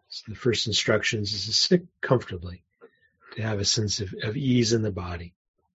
So the first instructions is to sit comfortably, to have a sense of ease in the body.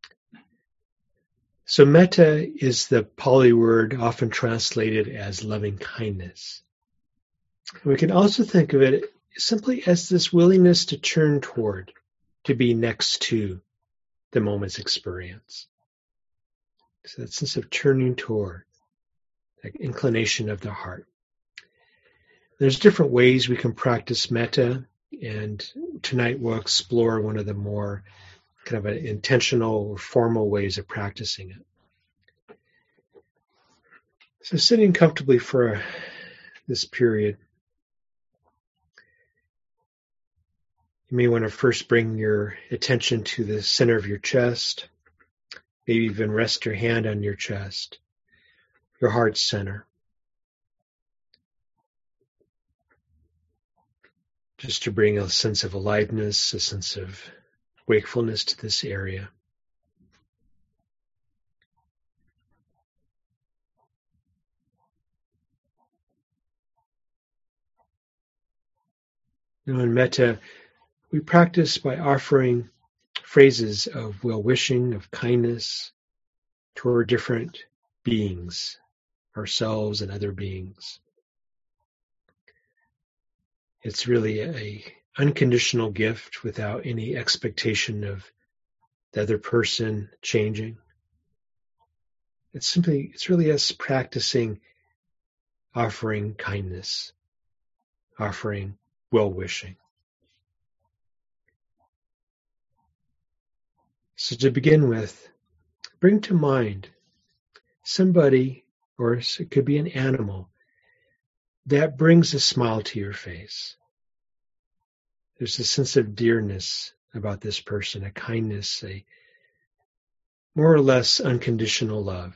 So metta is the Pali word often translated as loving kindness. We can also think of it simply as this willingness to turn toward, to be next to the moment's experience. So that sense of turning toward, that inclination of the heart. There's different ways we can practice metta, and tonight we'll explore one of the more kind of intentional or formal ways of practicing it. So sitting comfortably for this period, you may want to first bring your attention to the center of your chest, maybe even rest your hand on your chest, your heart center. Just to bring a sense of aliveness, a sense of wakefulness to this area. In metta, we practice by offering phrases of well-wishing, of kindness toward different beings, ourselves and other beings. It's really an unconditional gift without any expectation of the other person changing. It's really us practicing offering kindness, offering well-wishing. So to begin with, bring to mind somebody, or it could be an animal, that brings a smile to your face. There's a sense of dearness about this person, a kindness, a more or less unconditional love.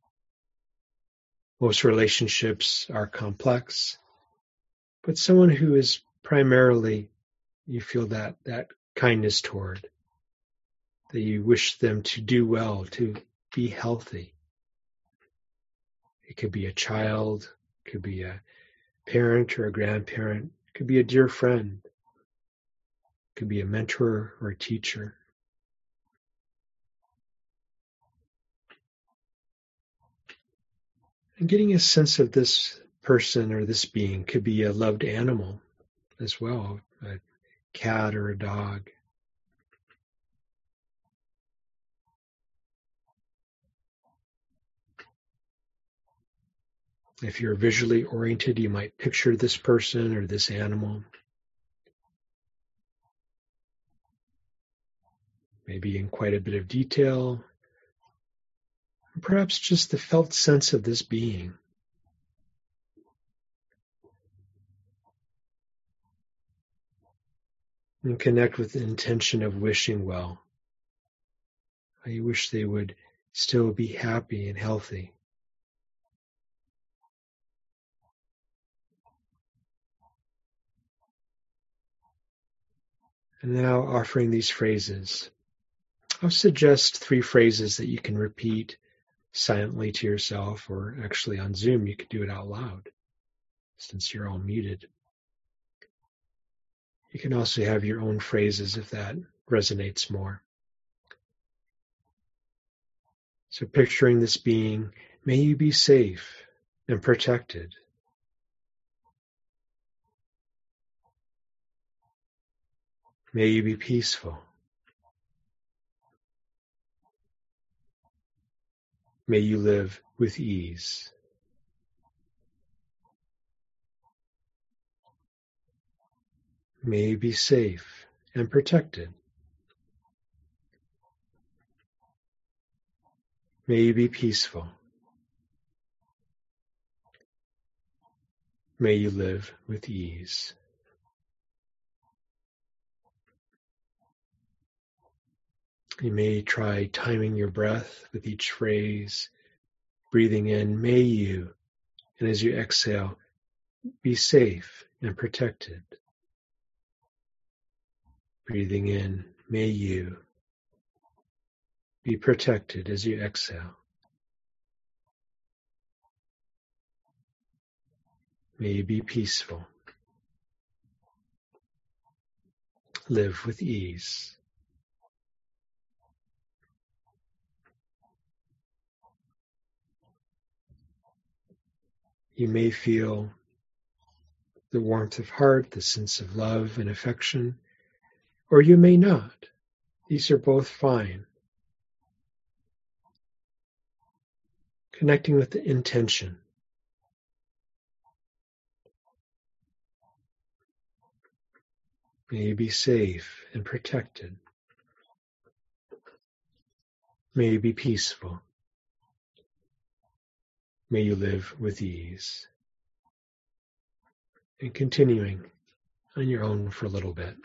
Most relationships are complex, but someone who is primarily, you feel that kindness toward, that you wish them to do well, to be healthy. It could be a child, it could be a parent or a grandparent, it could be a dear friend, it could be a mentor or a teacher. And getting a sense of this person or this being could be a loved animal as well, a cat or a dog. If you're visually oriented, you might picture this person or this animal. Maybe in quite a bit of detail. Perhaps just the felt sense of this being. And connect with the intention of wishing well. I wish they would still be happy and healthy. And now offering these phrases. I'll suggest 3 phrases that you can repeat silently to yourself, or actually on Zoom you could do it out loud since you're all muted. You can also have your own phrases if that resonates more. So picturing this being, may you be safe and protected. May you be peaceful. May you live with ease. May you be safe and protected. May you be peaceful. May you live with ease. You may try timing your breath with each phrase, breathing in, may you, and as you exhale, be safe and protected. Breathing in, may you, be protected as you exhale. May you be peaceful. live with ease. You may feel the warmth of heart, the sense of love and affection, or you may not. These are both fine. Connecting with the intention. May you be safe and protected. May you be peaceful. May you live with ease. And continuing on your own for a little bit.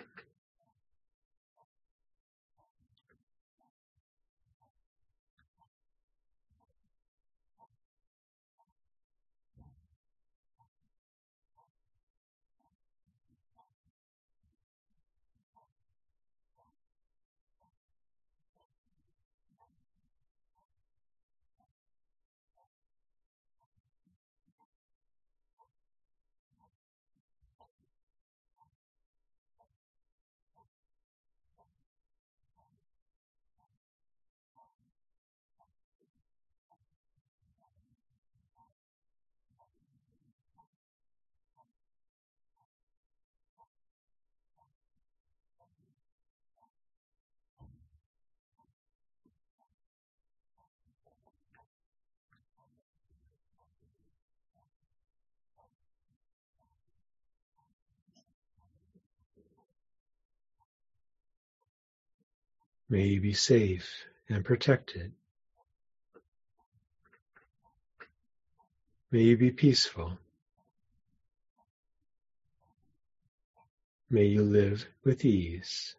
May you be safe and protected. May you be peaceful. May you live with ease.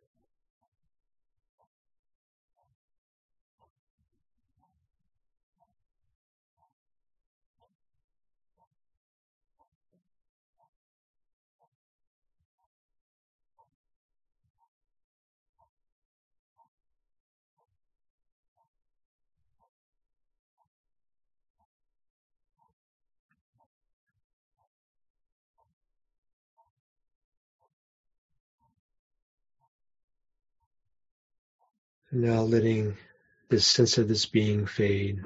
And now letting this sense of this being fade,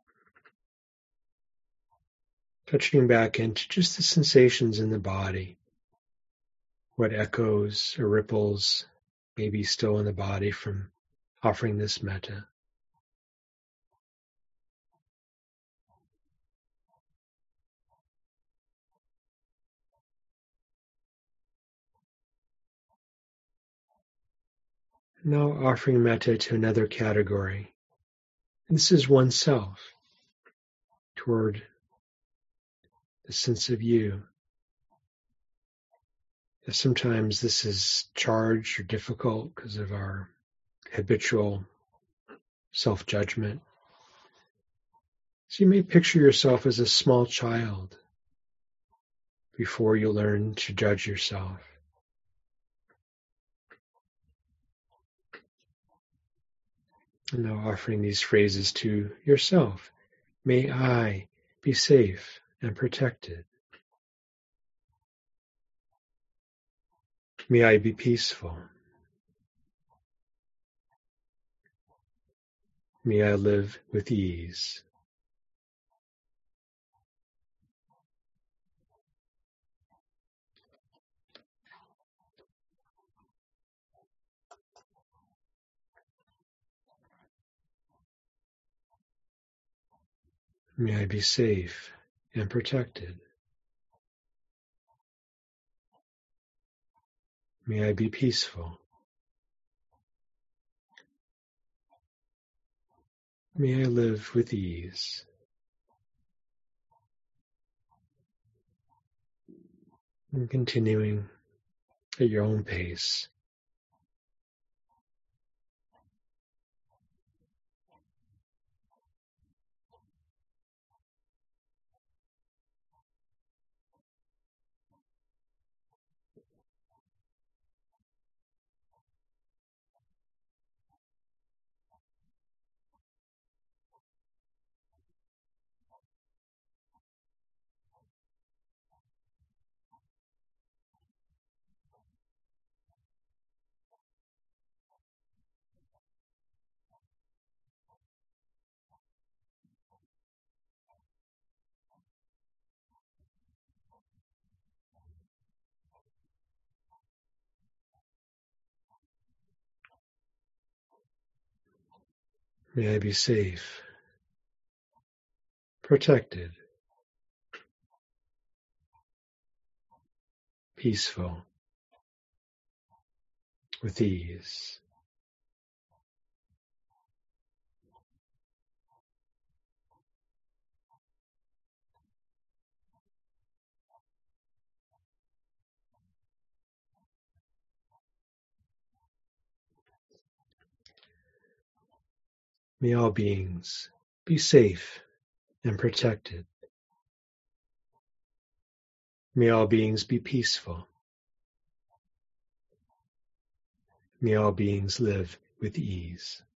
touching back into just the sensations in the body, what echoes or ripples may be still in the body from offering this metta. Now offering metta to another category. And this is oneself, toward the sense of you. Sometimes this is charged or difficult because of our habitual self-judgment. So you may picture yourself as a small child before you learn to judge yourself. And now offering these phrases to yourself. May I be safe and protected. May I be peaceful. May I live with ease. May I be safe and protected. May I be peaceful. May I live with ease. And continuing at your own pace. May I be safe, protected, peaceful, with ease. May all beings be safe and protected. May all beings be peaceful. May all beings live with ease.